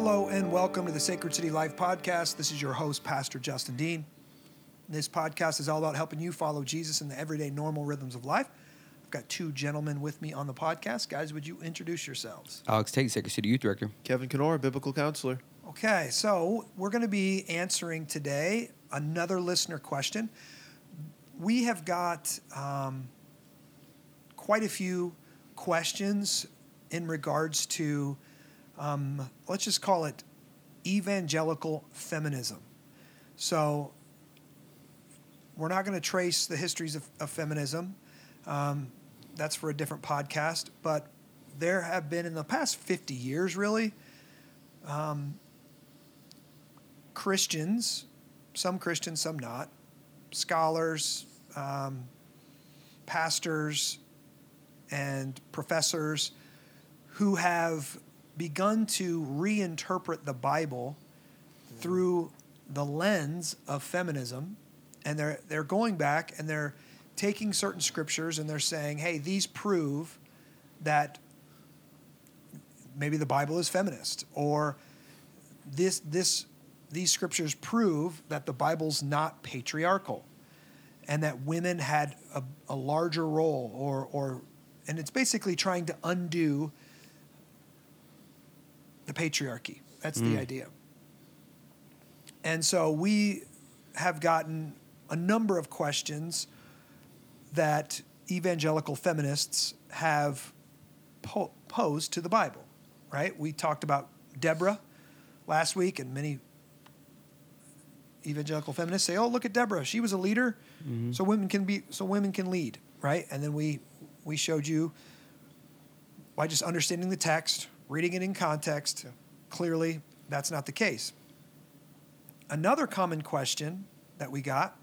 Hello and welcome to the Sacred City Life Podcast. This is your host, Pastor Justin Dean. This podcast is all about helping you follow Jesus in the everyday normal rhythms of life. I've got two gentlemen with me on the podcast. Guys, would you introduce yourselves? Alex Tate, Sacred City Youth Director. Kevin Kenora, Biblical Counselor. Okay, so we're going to be answering today another listener question. We have got quite a few questions in regards to, let's just call it evangelical feminism. So we're not going to trace the histories of feminism. That's for a different podcast. But there have been, in the past 50 years, really, Christians, some not, scholars, pastors, and professors who have begun to reinterpret the Bible through the lens of feminism. And they're going back and they're taking certain scriptures and they're saying, hey, these prove that maybe the Bible is feminist, or these scriptures prove that the Bible's not patriarchal and that women had a larger role, and it's basically trying to undo the patriarchy. That's the idea. And so we have gotten a number of questions that evangelical feminists have posed to the Bible, right? We talked about Deborah last week, and many evangelical feminists say, "Oh, look at Deborah. She was a leader, so women can lead," right? And then we showed you by just understanding the text, reading it in context, clearly that's not the case. Another common question that we got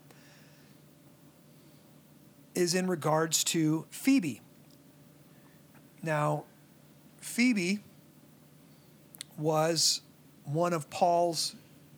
is in regards to Phoebe. Now, Phoebe was one of Paul's,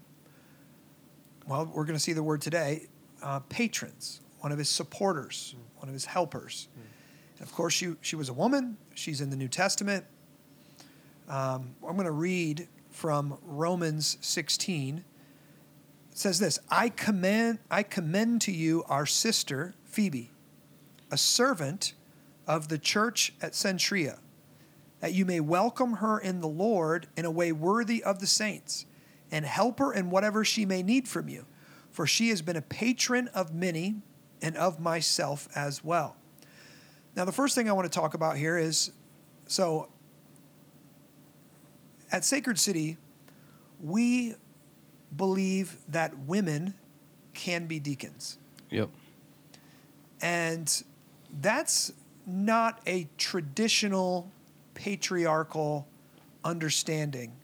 well, we're going to see the word today, patrons, one of his supporters, one of his helpers. And of course, she was a woman. She's in the New Testament. I'm going to read from Romans 16. It says this: I commend to you our sister Phoebe, a servant of the church at Cenchrea, that you may welcome her in the Lord in a way worthy of the saints, and help her in whatever she may need from you, for she has been a patron of many and of myself as well. Now, the first thing I want to talk about here is, so at Sacred City, we believe that women can be deacons. Yep. And that's not a traditional patriarchal understanding.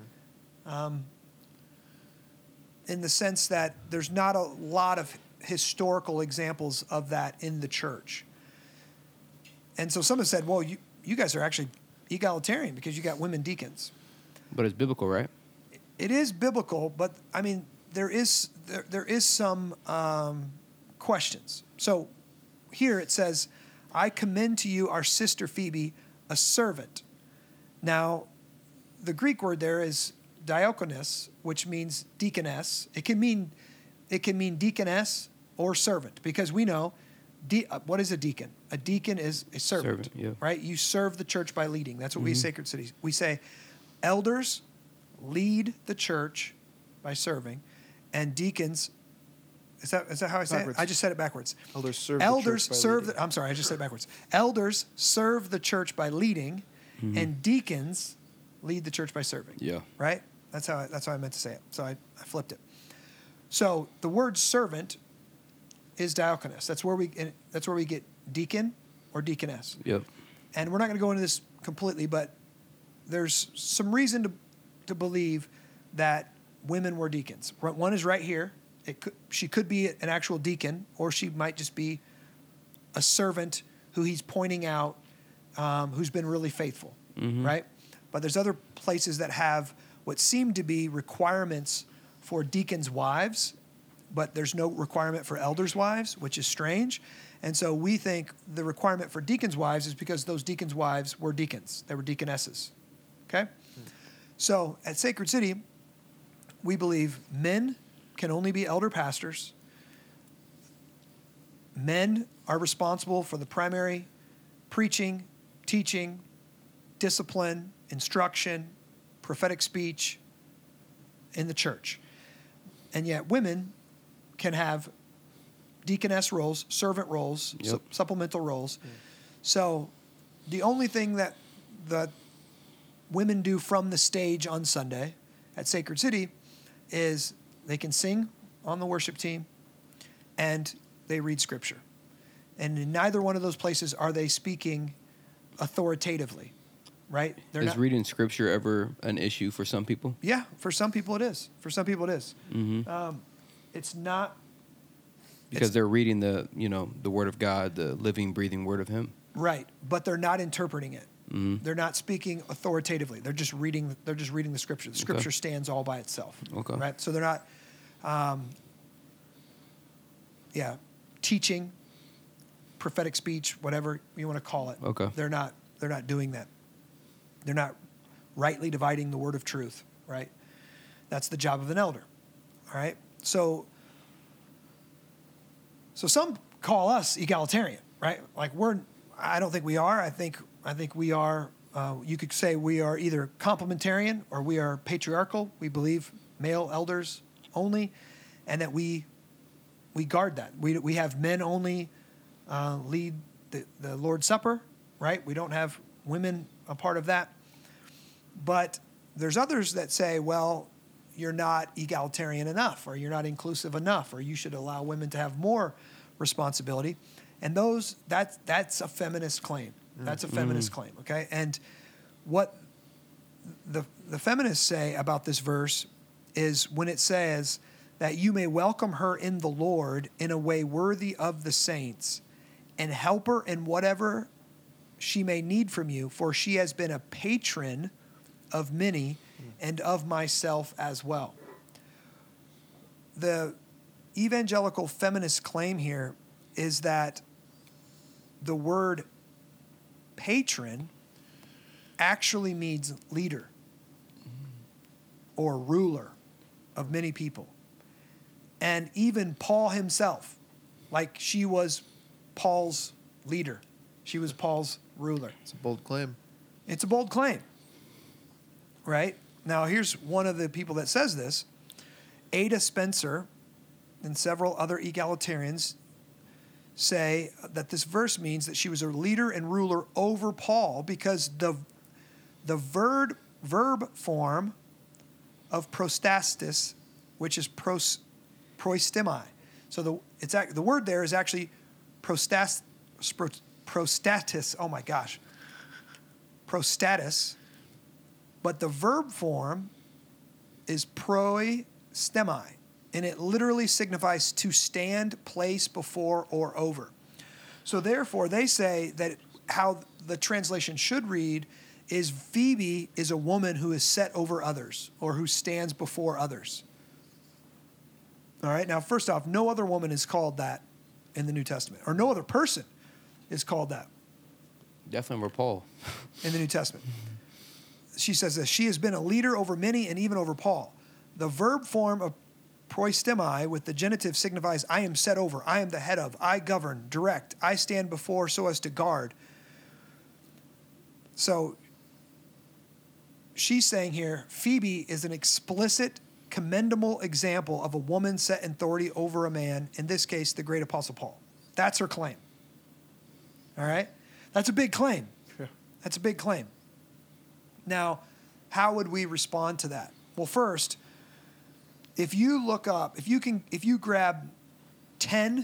In the sense that there's not a lot of historical examples of that in the church. And so some have said, well, you guys are actually egalitarian because you got women deacons. But it's biblical, right? It is biblical, but I mean, there is some questions. So here it says, I commend to you our sister Phoebe, a servant. Now, the Greek word there is diakonos, which means deaconess. It can mean deaconess or servant, because we know what is a deacon? A deacon is a servant, yeah. right? You serve the church by leading. That's what we Sacred City. We say elders lead the church by serving, and deacons. Is that how I say it? I just said it backwards. Elders serve the church by leading. I just said it backwards. Elders serve the church by leading, and deacons lead the church by serving. Yeah. Right? That's how I meant to say it. So I flipped it. So the word servant is diakonos. That's where we get deacon or deaconess. Yep. And we're not going to go into this completely, but there's some reason to believe that women were deacons. One is right here. She could be an actual deacon, or she might just be a servant who he's pointing out, who's been really faithful, right? But there's other places that have what seem to be requirements for deacons' wives, but there's no requirement for elders' wives, which is strange. And so we think the requirement for deacons' wives is because those deacons' wives were deacons. They were deaconesses. Okay? So at Sacred City, we believe men can only be elder pastors. Men are responsible for the primary preaching, teaching, discipline, instruction, prophetic speech in the church. And yet women can have deaconess roles, servant roles, Yep. supplemental roles. So the only thing that the women do from the stage on Sunday at Sacred City is they can sing on the worship team and they read scripture. And in neither one of those places are they speaking authoritatively, right? Is reading scripture ever an issue for some people? Yeah, for some people it is. For some people it is. Mm-hmm. It's not Because they're reading the word of God, the living, breathing word of Him. right, but they're not interpreting it. Mm-hmm. They're not speaking authoritatively. They're just reading. They're just reading the scripture. The scripture stands all by itself. Okay. Right. So they're not, teaching, prophetic speech, whatever you want to call it. Okay. They're not doing that. They're not rightly dividing the word of truth. Right. That's the job of an elder. All right. So some call us egalitarian. Right. Like I don't think we are. I think we are, you could say we are either complementarian or we are patriarchal. We believe male elders only, and that we guard that. We have men only lead the Lord's Supper, right? We don't have women a part of that. But there's others that say, well, you're not egalitarian enough, or you're not inclusive enough, or you should allow women to have more responsibility. And that's a feminist claim. That's a feminist claim, okay? And what the feminists say about this verse is when it says that you may welcome her in the Lord in a way worthy of the saints and help her in whatever she may need from you, for she has been a patron of many and of myself as well. The evangelical feminist claim here is that the word patron actually means leader or ruler of many people. And even Paul himself, like she was Paul's leader. She was Paul's ruler. It's a bold claim. It's a bold claim, right? Now, here's one of the people that says this. Ada Spencer and several other egalitarians say that this verse means that she was a leader and ruler over Paul because the verb form of prostastis, which is proistemi. So the word there is actually prostatis. Oh my gosh, prostatis. But the verb form is proistemi. And it literally signifies to stand, place, before, or over. So therefore, they say that how the translation should read is Phoebe is a woman who is set over others or who stands before others. All right, now first off, no other woman is called that in the New Testament, or no other person is called that Definitely over Paul. in the New Testament. She says that she has been a leader over many and even over Paul. The verb form of proistemi with the genitive signifies I am set over, I am the head of, I govern, direct, I stand before so as to guard. So she's saying here, Phoebe is an explicit, commendable example of a woman set in authority over a man, in this case, the great apostle Paul. That's her claim. All right? That's a big claim. Yeah. That's a big claim. Now, how would we respond to that? Well, first, if you look up, if you grab 10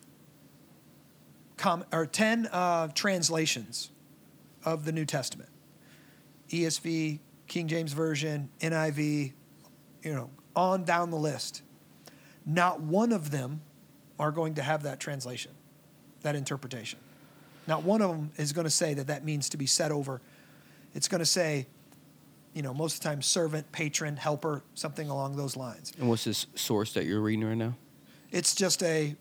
translations of the New Testament, ESV, King James Version, NIV, on down the list, not one of them are going to have that translation, that interpretation. Not one of them is going to say that means to be set over. It's going to say, most of the time, servant, patron, helper, something along those lines. And what's this source that you're reading right now? It's just a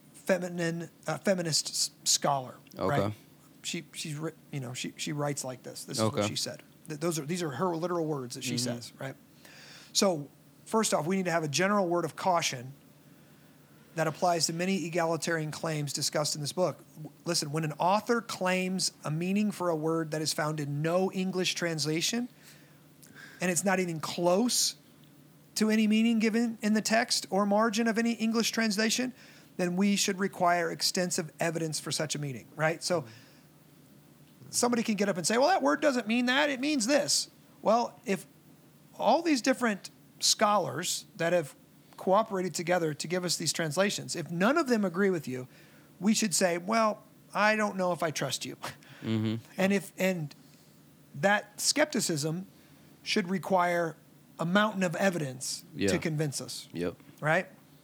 feminist scholar. Okay. Right? She writes like this. This is Okay. what she said. These are her literal words that she says, right? So first off, we need to have a general word of caution that applies to many egalitarian claims discussed in this book. Listen, when an author claims a meaning for a word that is found in no English translation, and it's not even close to any meaning given in the text or margin of any English translation, then we should require extensive evidence for such a meaning, right? So somebody can get up and say, well, that word doesn't mean that, it means this. Well, if all these different scholars that have cooperated together to give us these translations, if none of them agree with you, we should say, well, I don't know if I trust you. Mm-hmm. And that skepticism should require a mountain of evidence to convince us. Yep. Right?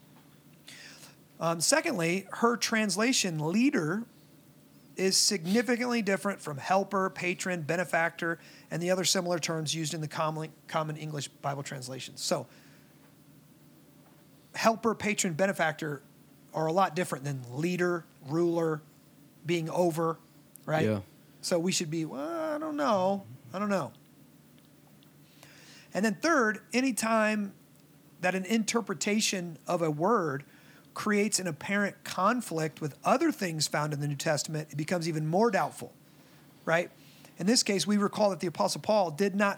Secondly, her translation leader is significantly different from helper, patron, benefactor, and the other similar terms used in the common English Bible translations. So helper, patron, benefactor are a lot different than leader, ruler, being over, right? Yeah. So we should be, well, I don't know. And then third, anytime that an interpretation of a word creates an apparent conflict with other things found in the New Testament, it becomes even more doubtful, right? In this case, we recall that the Apostle Paul did not,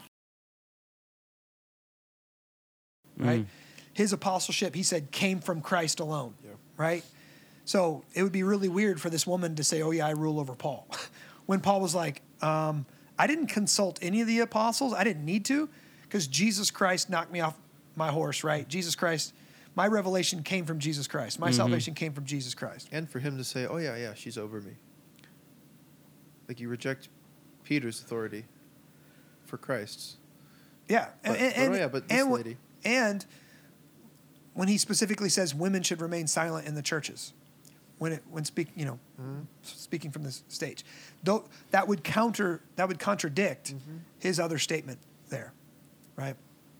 right? His apostleship, he said, came from Christ alone, right? So it would be really weird for this woman to say, oh yeah, I rule over Paul. When Paul was like, I didn't consult any of the apostles. I didn't need to, because Jesus Christ knocked me off my horse, right? Jesus Christ, my revelation came from Jesus Christ. My salvation came from Jesus Christ. And for him to say, oh yeah, she's over me. Like you reject Peter's authority for Christ's. Yeah. But this lady. And when he specifically says women should remain silent in the churches, speaking from this stage, though that would contradict his other statement there, right?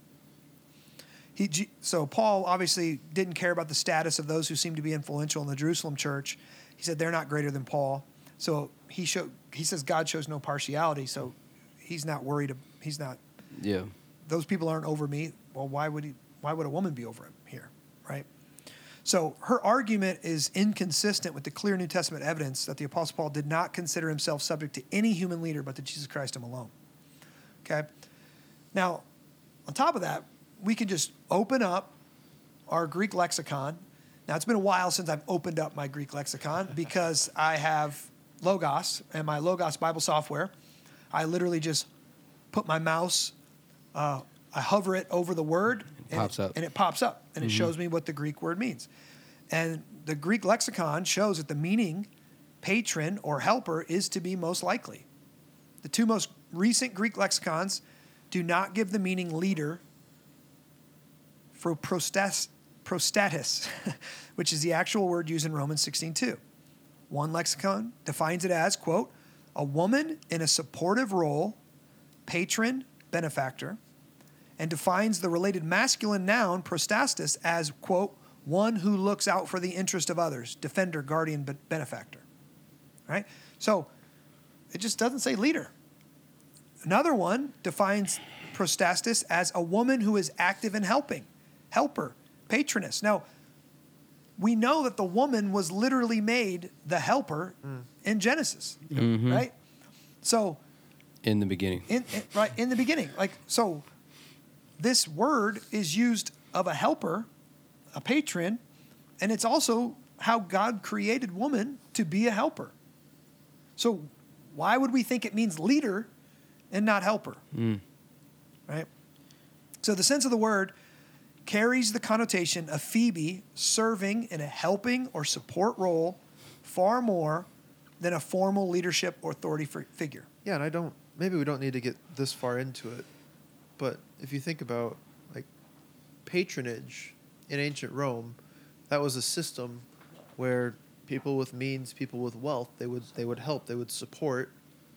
So Paul obviously didn't care about the status of those who seemed to be influential in the Jerusalem church. He said they're not greater than Paul. So he says God shows no partiality. So he's not worried. He's not. Yeah. Those people aren't over me. Well, why would a woman be over him here, right? So her argument is inconsistent with the clear New Testament evidence that the Apostle Paul did not consider himself subject to any human leader but to Jesus Christ him alone. Okay? Now, on top of that, we can just open up our Greek lexicon. Now, it's been a while since I've opened up my Greek lexicon because I have Logos and my Logos Bible software. I literally just put my mouse, I hover it over the word, and it pops up, and it shows me what the Greek word means. And the Greek lexicon shows that the meaning patron or helper is to be most likely. The two most recent Greek lexicons do not give the meaning leader for prostatis, which is the actual word used in Romans 16:2. One lexicon defines it as, quote, a woman in a supportive role, patron, benefactor, and defines the related masculine noun prostatis as, quote, one who looks out for the interest of others, defender, guardian, benefactor. Right? So it just doesn't say leader. Another one defines prostatis as a woman who is active in helping, helper, patroness. Now, we know that the woman was literally made the helper in Genesis, right? So in the beginning. In the beginning. So this word is used of a helper, a patron, and it's also how God created woman to be a helper. So why would we think it means leader and not helper? Right? So the sense of the word carries the connotation of Phoebe serving in a helping or support role far more than a formal leadership or authority figure. Yeah, and maybe we don't need to get this far into it, but if you think about like patronage in ancient Rome, that was a system where people with means, people with wealth, they would help, they would support,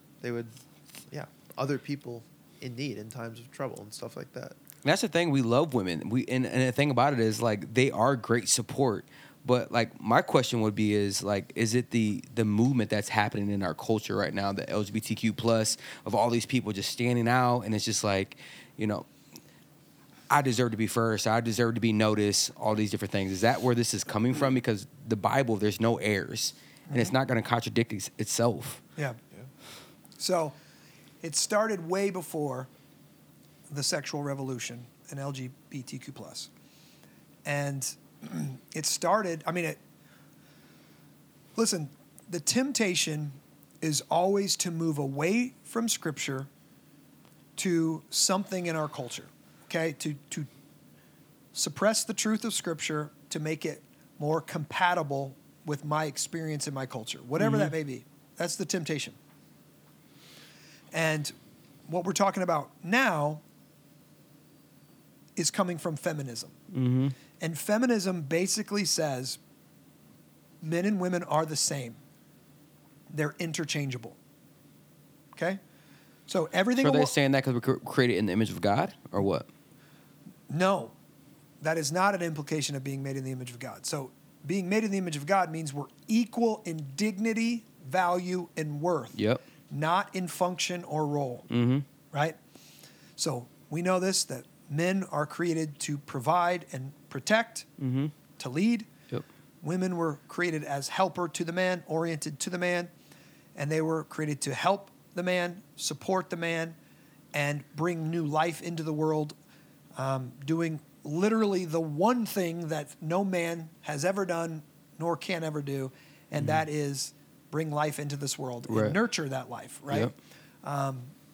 other people in need in times of trouble and stuff like that. That's the thing. We love women. And the thing about it is, like, they are great support. But like my question would be is like, is it the movement that's happening in our culture right now, the LGBTQ plus, of all these people just standing out, and it's just like, you know, I deserve to be first, I deserve to be noticed, all these different things. Is that where this is coming from? Because the Bible, there's no errors, and it's not going to contradict itself. Yeah. So it started way before the sexual revolution and LGBTQ plus. And it started, listen, the temptation is always to move away from Scripture to something in our culture, okay? To suppress the truth of Scripture to make it more compatible with my experience in my culture, whatever that may be. That's the temptation. And what we're talking about now is coming from feminism. Mm-hmm. And feminism basically says men and women are the same. They're interchangeable. Okay? So everything... So they're saying that because we're created in the image of God, or what? No. That is not an implication of being made in the image of God. So being made in the image of God means we're equal in dignity, value, and worth. Yep. Not in function or role. Mm-hmm. Right? So we know this, that men are created to provide and protect, to lead. Yep. Women were created as helper to the man, oriented to the man, and they were created to help the man, support the man, and bring new life into the world, doing literally the one thing that no man has ever done nor can ever do, and that is bring life into this world and nurture that life, right? Yep.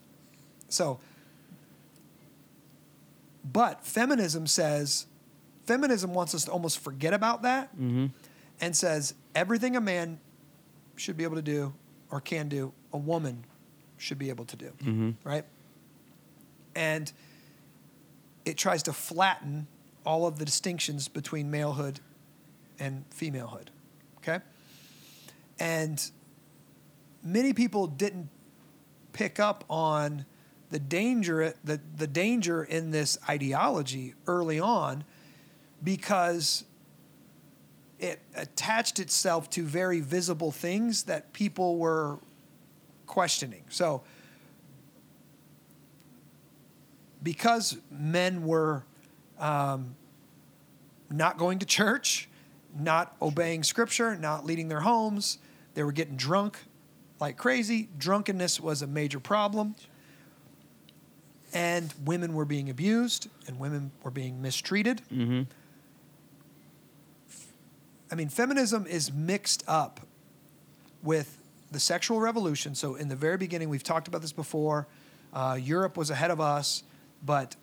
But feminism wants us to almost forget about that and says everything a man should be able to do or can do, a woman should be able to do, right? And it tries to flatten all of the distinctions between malehood and femalehood, okay? And many people didn't pick up on the danger in this ideology early on because it attached itself to very visible things that people were questioning. So because men were not going to church, not obeying Scripture, not leading their homes, they were getting drunk like crazy. Drunkenness was a major problem. And women were being abused and women were being mistreated. Mm-hmm. Feminism is mixed up with the sexual revolution. So in the very beginning, we've talked about this before. Europe was ahead of us, but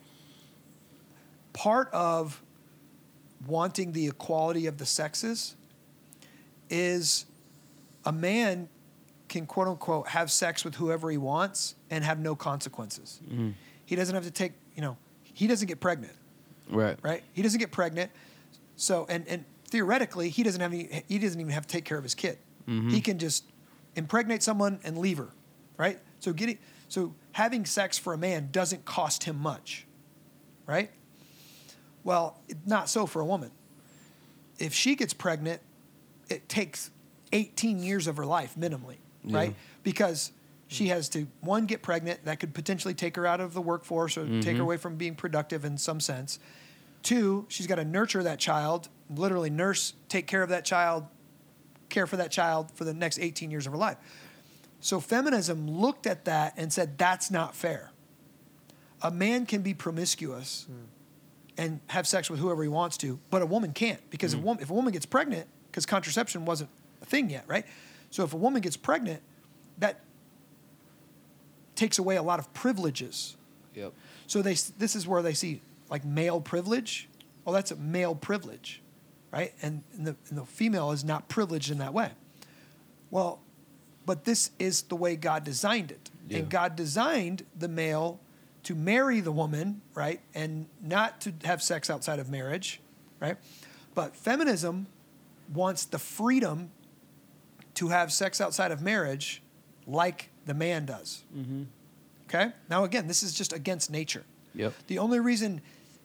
part of wanting the equality of the sexes is a man can, quote unquote, have sex with whoever he wants and have no consequences. Mm-hmm. He doesn't have to take, he doesn't get pregnant. Right? He doesn't get pregnant. So, and theoretically, he doesn't even have to take care of his kid. Mm-hmm. He can just impregnate someone and leave her, right? So having sex for a man doesn't cost him much, right? Well, not so for a woman. If she gets pregnant, it takes 18 years of her life minimally, right? Because she has to, one, get pregnant. That could potentially take her out of the workforce or take her away from being productive in some sense. Two, she's got to nurture that child, literally take care of that child, care for that child for the next 18 years of her life. So feminism looked at that and said, that's not fair. A man can be promiscuous and have sex with whoever he wants to, but a woman can't, because if a woman gets pregnant, because contraception wasn't a thing yet, right? So if a woman gets pregnant, that takes away a lot of privileges. Yep. So this is where they see like male privilege. Well, that's a male privilege, right? And the female is not privileged in that way. Well, but this is the way God designed it. Yeah. And God designed the male to marry the woman, right? And not to have sex outside of marriage, right? But feminism wants the freedom to have sex outside of marriage like the man does. Mm-hmm. Okay? Now, again, this is just against nature. Yep. The only reason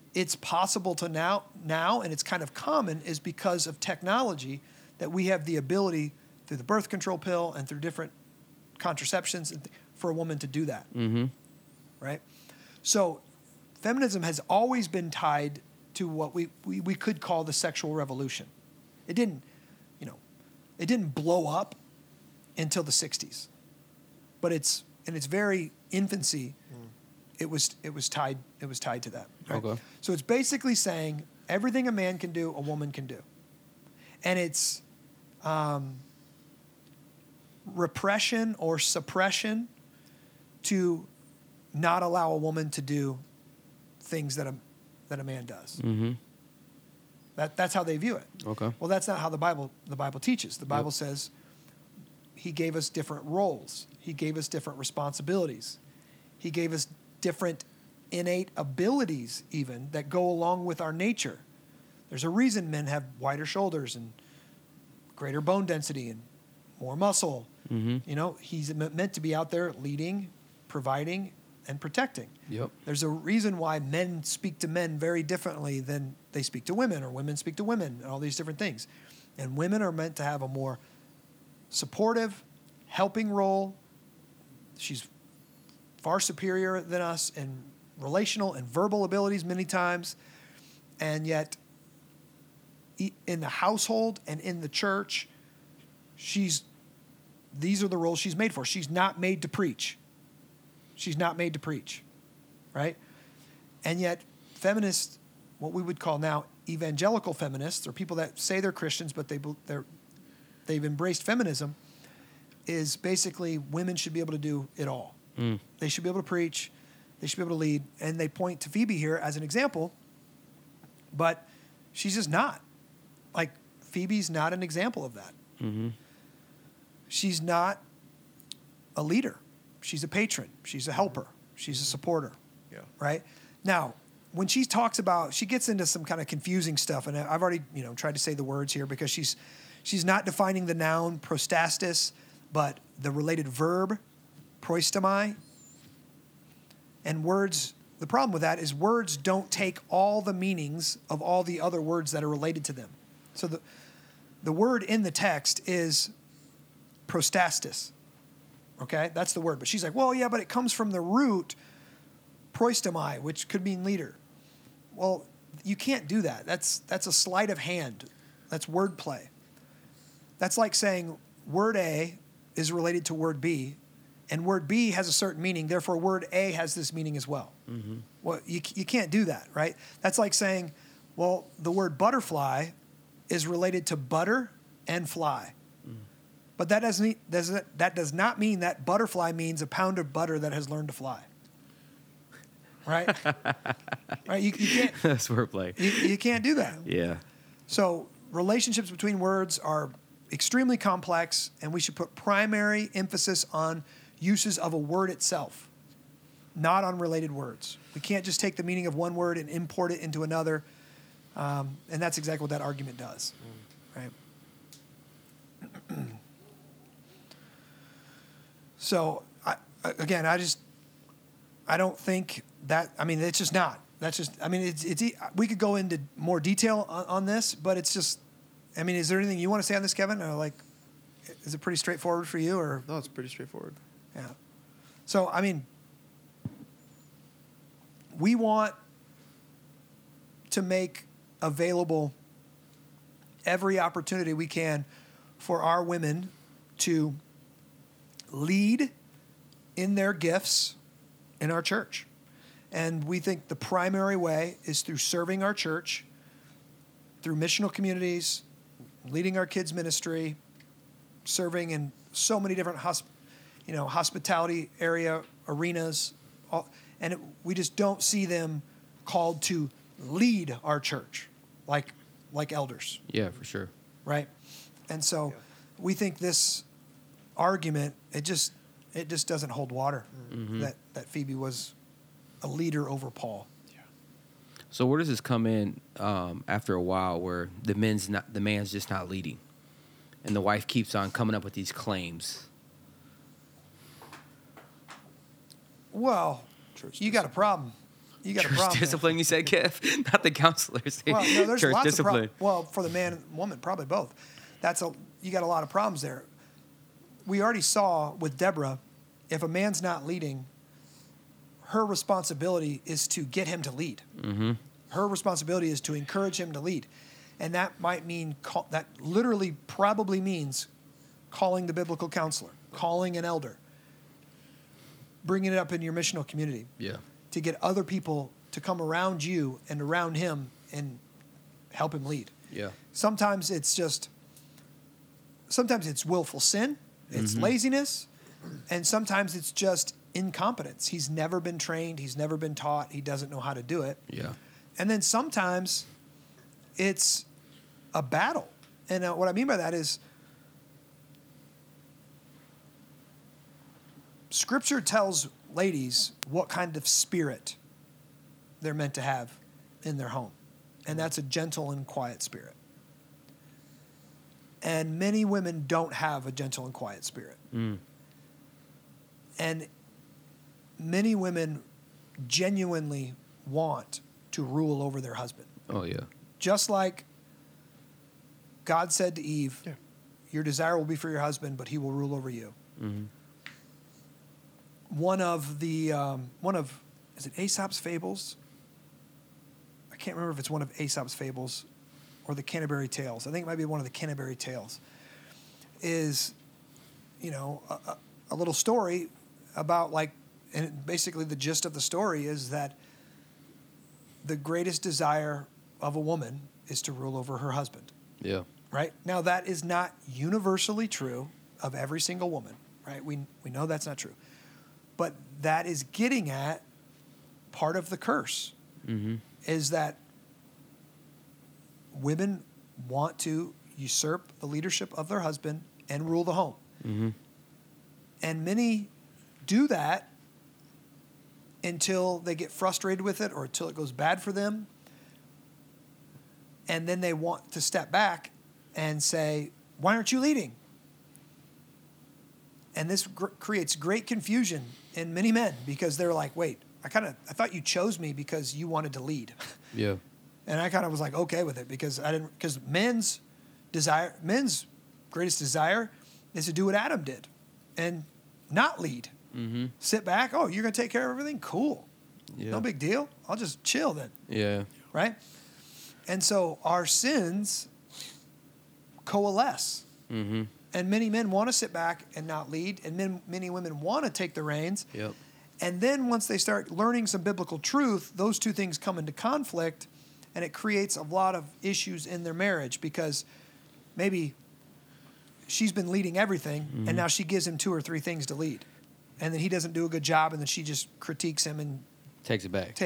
it's possible to now, and it's kind of common, is because of technology that we have the ability through the birth control pill and through different contraceptions for a woman to do that. Mm-hmm. Right? So feminism has always been tied to what we could call the sexual revolution. It didn't, it didn't blow up until the 60s. But in its very infancy, it was tied to that. Right? Okay. So it's basically saying everything a man can do, a woman can do. And it's repression or suppression to not allow a woman to do things that a man does. Mm-hmm. That's how they view it. Okay. Well, that's not how the Bible teaches. The Bible says he gave us different roles. He gave us different responsibilities. He gave us different innate abilities even that go along with our nature. There's a reason men have wider shoulders and greater bone density and more muscle. Mm-hmm. He's meant to be out there leading, providing, and protecting. Yep. There's a reason why men speak to men very differently than they speak to women, or women speak to women, and all these different things. And women are meant to have a more supportive, helping role. She's far superior than us in relational and verbal abilities many times. And yet, in the household and in the church, these are the roles she's made for. She's not made to preach. She's not made to preach, right? And yet, feminists, what we would call now evangelical feminists, or people that say they're Christians but they've embraced feminism, is basically women should be able to do it all. Mm. They should be able to preach. They should be able to lead. And they point to Phoebe here as an example, but she's just not. Like, Phoebe's not an example of that. Mm-hmm. She's not a leader. She's a patron. She's a helper. She's a supporter. Yeah. Right? Now, when she talks about, she gets into some kind of confusing stuff, and I've already, tried to say the words here because she's not defining the noun prostastis, but the related verb proistami. And words, the problem with that is words don't take all the meanings of all the other words that are related to them. So the word in the text is prostastis. Okay, that's the word. But she's like, well, yeah, but it comes from the root proistami, which could mean leader. Well, you can't do that. That's a sleight of hand. That's wordplay. That's like saying word A is related to word B, and word B has a certain meaning, therefore word A has this meaning as well. Mm-hmm. Well, you can't do that, right? That's like saying, well, the word butterfly is related to butter and fly. But that does not mean that butterfly means a pound of butter that has learned to fly. Right? Right? You can't. That's wordplay. You can't do that. Yeah. So relationships between words are extremely complex, and we should put primary emphasis on uses of a word itself, not on related words. We can't just take the meaning of one word and import it into another, and that's exactly what that argument does. Right? So, I don't think that, it's just not. That's just, we could go into more detail on this, but it's just, is there anything you want to say on this, Kevin? Or is it pretty straightforward for you, or? No, it's pretty straightforward. Yeah. So, we want to make available every opportunity we can for our women to lead in their gifts in our church. And we think the primary way is through serving our church, through missional communities, leading our kids' ministry, serving in so many different hospitality area arenas. We just don't see them called to lead our church like elders. Yeah, for sure. Right? And so we think this argument, it just doesn't hold water. Mm-hmm. That Phoebe was a leader over Paul. Yeah. So where does this come in after a while, where the man's just not leading, and the wife keeps on coming up with these claims? Well, you got a problem. you got a Church problem. there. discipline, you said, Kev? Not the counselors. Well, no, there's Church lots discipline. of well, for the man and woman, probably both. You got a lot of problems there. We already saw with Deborah, if a man's not leading, her responsibility is to get him to lead. Mm-hmm. Her responsibility is to encourage him to lead, and that might mean that literally probably means calling the biblical counselor, calling an elder, bringing it up in your missional community. Yeah. To get other people to come around you and around him and help him lead. Yeah. Sometimes it's willful sin, it's laziness, and sometimes it's just incompetence. He's never been trained, he's never been taught, he doesn't know how to do it. Yeah. And then sometimes it's a battle. And what I mean by that is Scripture tells ladies what kind of spirit they're meant to have in their home. And that's a gentle and quiet spirit. And many women don't have a gentle and quiet spirit. Mm. And many women genuinely want to rule over their husband. Oh, yeah. Just like God said to Eve, Yeah. your desire will be for your husband, but he will rule over you. Mm-hmm. One of is it Aesop's Fables? I can't remember if it's one of Aesop's Fables or the Canterbury Tales. I think it might be one of the Canterbury Tales. Is, a little story about and basically the gist of the story is that the greatest desire of a woman is to rule over her husband. Yeah. Right? Now, that is not universally true of every single woman, right? We know that's not true. But that is getting at part of the curse, is that women want to usurp the leadership of their husband and rule the home. Mm-hmm. And many do that until they get frustrated with it or until it goes bad for them. And then they want to step back and say, why aren't you leading? And this creates great confusion in many men because they're like, wait, I thought you chose me because you wanted to lead. Yeah. And I kind of was like, okay with it because men's greatest desire is to do what Adam did and not lead. Mm-hmm. Sit back. Oh, you're going to take care of everything? Cool. Yeah. No big deal. I'll just chill then. Yeah. Right? And so our sins coalesce. Mm-hmm. And many men want to sit back and not lead. And many women want to take the reins. Yep. And then once they start learning some biblical truth, those two things come into conflict. And it creates a lot of issues in their marriage because maybe she's been leading everything. And now she gives him 2 or 3 things to lead. And then he doesn't do a good job. And then she just critiques him and Takes it back.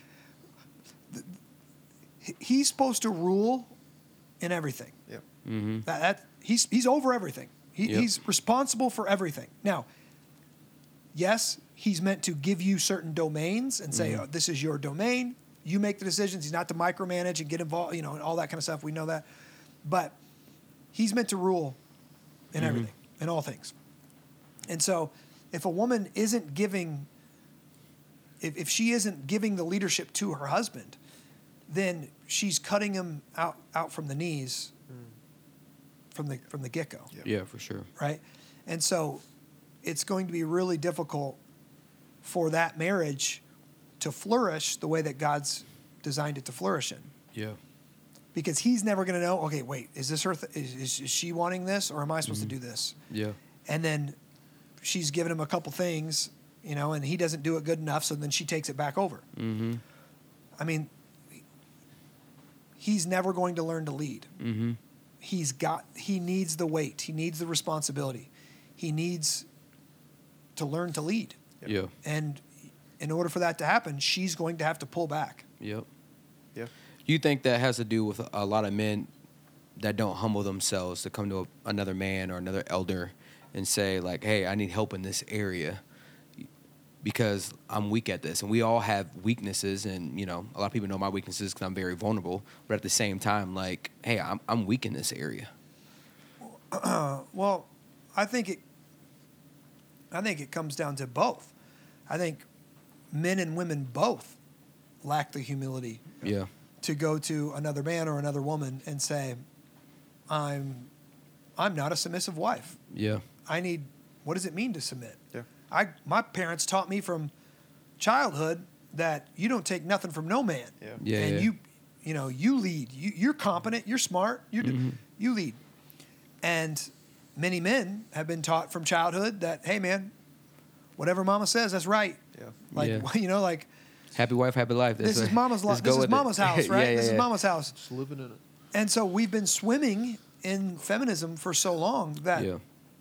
He's supposed to rule in everything. Yep. Mm-hmm. He's over everything. Yep. He's responsible for everything. Now, yes, he's meant to give you certain domains and say, oh, this is your domain. You make the decisions. He's not to micromanage and get involved, and all that kind of stuff. We know that. But he's meant to rule in everything, in all things. And so if a woman isn't giving, if she isn't giving the leadership to her husband, then she's cutting him out from the knees from the get-go. Yeah, for sure. Right? And so it's going to be really difficult for that marriage to flourish the way that God's designed it to flourish in. Yeah. Because he's never going to know, okay, wait, is this her is she wanting this or am I supposed to do this? Yeah. And then she's giving him a couple things, and he doesn't do it good enough, so then she takes it back over. Mm-hmm. I mean, he's never going to learn to lead. Mm-hmm. He needs the weight. He needs the responsibility. He needs to learn to lead. Yeah. And in order for that to happen, she's going to have to pull back. Yep. Yeah. You think that has to do with a lot of men that don't humble themselves to come to another man or another elder and say, like, hey, I need help in this area because I'm weak at this. And we all have weaknesses. And, a lot of people know my weaknesses because I'm very vulnerable. But at the same time, like, hey, I'm weak in this area. Well, I think it comes down to both. I think men and women both lack the humility Yeah. to go to another man or another woman and say, I'm not a submissive wife. Yeah. What does it mean to submit? Yeah. My parents taught me from childhood that you don't take nothing from no man. Yeah. Yeah. And yeah. you lead. You're competent. You're smart. You lead. And many men have been taught from childhood that, hey man, whatever mama says, that's right. Yeah. Like Yeah. like Happy wife, happy life. this is mama's let's this go is with mama's it. house, right? Yeah, This yeah. is mama's house. Just living in it. And so we've been swimming in feminism for so long that Yeah.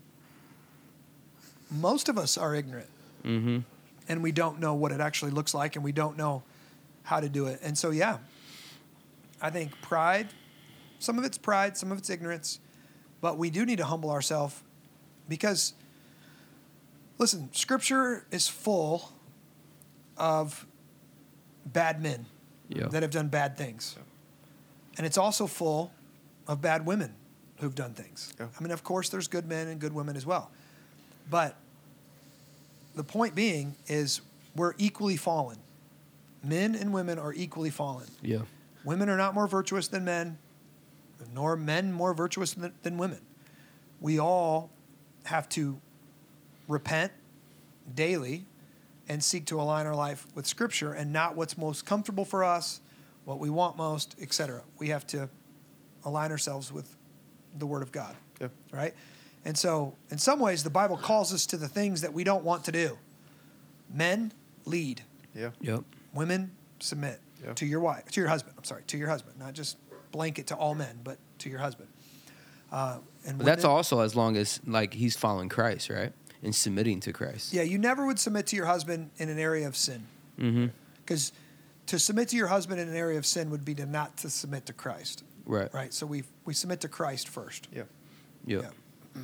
most of us are ignorant. Mm-hmm. And we don't know what it actually looks like, and we don't know how to do it. And so, yeah, I think pride, some of it's pride, some of it's ignorance, but we do need to humble ourselves because, listen, Scripture is full of bad men Yeah. that have done bad things. And it's also full of bad women who've done things. Yeah. I mean, of course, there's good men and good women as well. But the point being is we're equally fallen. Men and women are equally fallen. Yeah. Women are not more virtuous than men, nor men more virtuous than women. We all have to repent daily and seek to align our life with Scripture and not what's most comfortable for us, what we want most, etc. We have to align ourselves with the Word of God, Yeah. right? And so, in some ways, the Bible calls us to the things that we don't want to do. Men, lead. Yeah. Yep. Women, submit Yeah. to your wife, to your husband. I'm sorry, to your husband, not just blanket to all men, but to your husband. And But that's women- also as long as like he's following Christ, right? And submitting to Christ. Yeah, you never would submit to your husband in an area of sin, Mm-hmm. because to submit to your husband in an area of sin would be to not to submit to Christ, Right. right? So we submit to Christ first. Yeah. Yep. Yeah.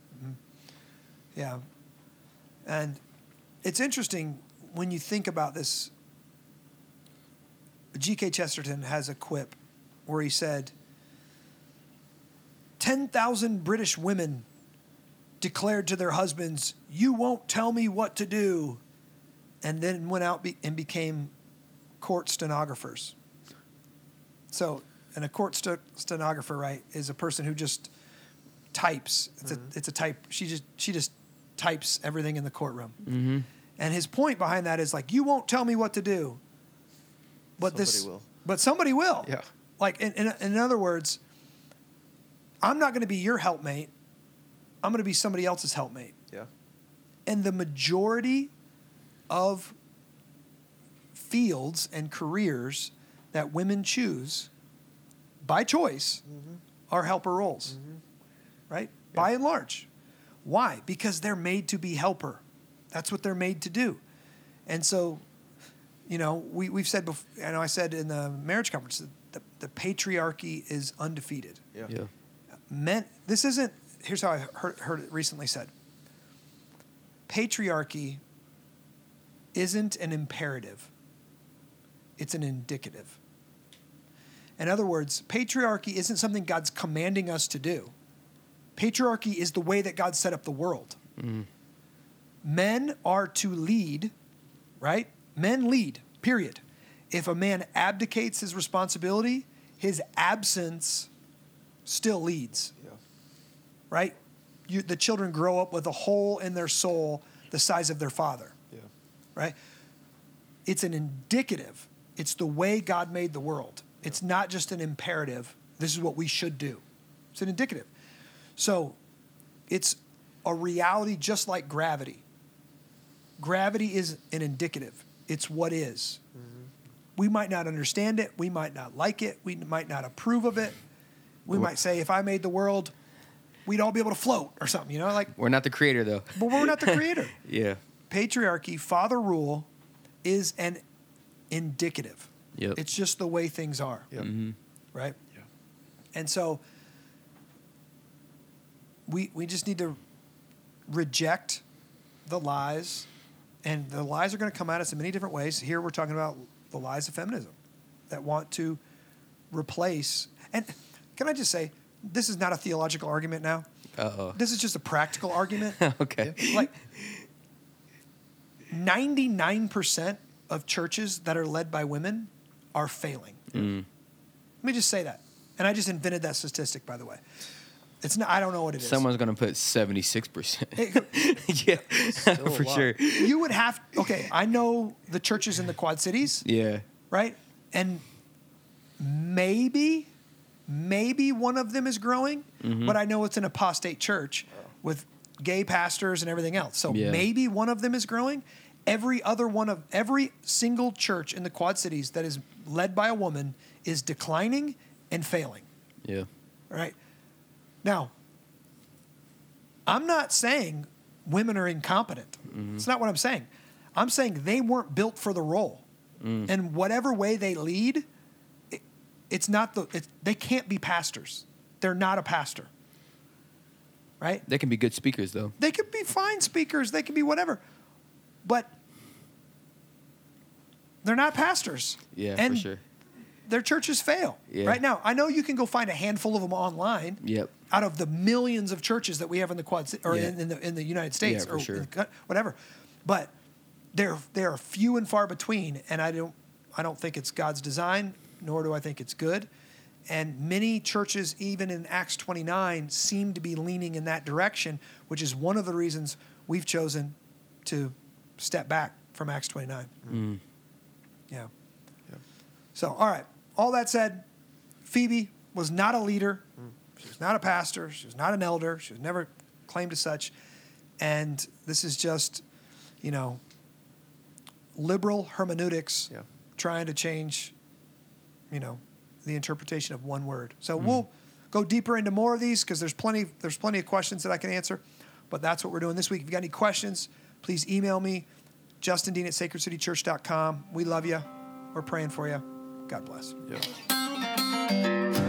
Yeah. And it's interesting when you think about this. G.K. Chesterton has a quip where he said, 10,000 British women declared to their husbands, "You won't tell me what to do," and then went out and became court stenographers. So, and a court stenographer, right, is a person who just types. It's a type. She just types everything in the courtroom. Mm-hmm. And his point behind that is like, you won't tell me what to do, but Somebody will. but somebody will. Yeah. Like in other words, I'm not going to be your helpmate. I'm going to be somebody else's helpmate. Yeah. And the majority of fields and careers that women choose by choice are helper roles, right? Yeah. By and large. Why? Because they're made to be helper. That's what they're made to do. And so, we've said before, I said in the marriage conference, that the patriarchy is undefeated. Yeah. Yeah. Men, this isn't, here's how I heard it recently said. Patriarchy isn't an imperative. It's an indicative. In other words, patriarchy isn't something God's commanding us to do. Patriarchy is the way that God set up the world. Mm-hmm. Men are to lead, right? Men lead, period. If a man abdicates his responsibility, his absence still leads, Yeah. right? The children grow up with a hole in their soul the size of their father, Yeah. right? It's an indicative. It's the way God made the world. It's not just an imperative. This is what we should do. It's an indicative. So it's a reality just like gravity. Gravity is an indicative. It's what is. We might not understand it. We might not like it. We might not approve of it. We might say, if I made the world, we'd all be able to float or something, like, We're not the creator, though. but we're not the creator. Yeah. Patriarchy, father rule, is an indicative. Yep. It's just the way things are, Yeah. Mm-hmm. right? Yeah. And so we just need to reject the lies, and the lies are going to come at us in many different ways. Here we're talking about the lies of feminism that want to replace. And can I just say, this is not a theological argument now. Uh-oh. This is just a practical argument. Okay. Like 99% of churches that are led by women are failing. Mm. Let me just say that. And I just invented that statistic, by the way. It's not, I don't know what it is. Someone's gonna put 76%. It- Yeah, Still a for lot. sure. you would have, okay, I know the churches in the Quad Cities, Yeah. right? And maybe one of them is growing, Mm-hmm. but I know it's an apostate church with gay pastors and everything else. So Yeah. maybe one of them is growing. Every single church in the Quad Cities that is led by a woman is declining and failing. Yeah. All right. Now, I'm not saying women are incompetent. It's not what I'm saying. I'm saying they weren't built for the role. And whatever way they lead, they can't be pastors. They're not a pastor. Right? They can be good speakers though. They could be fine speakers. They could be whatever. But they're not pastors. Yeah, and for sure. their churches fail. Yeah. Right now, I know you can go find a handful of them online. Yep. Out of the millions of churches that we have in the Quad or Yeah. in the United States Yeah, for or sure. whatever, but they're few and far between, and I don't think it's God's design, nor do I think it's good. And many churches, even in Acts 29, seem to be leaning in that direction, which is one of the reasons we've chosen to step back from Acts 29. Mm. Yeah. Yeah. So, all right. All that said, Phoebe was not a leader. She was not a pastor. She was not an elder. She was never claimed as such. And this is just, liberal hermeneutics Yeah. trying to change, the interpretation of one word. So we'll go deeper into more of these because there's plenty of questions that I can answer. But that's what we're doing this week. If you got any questions, please email me, justindean@sacredcitychurch.com. We love you. We're praying for you. God bless. Yeah.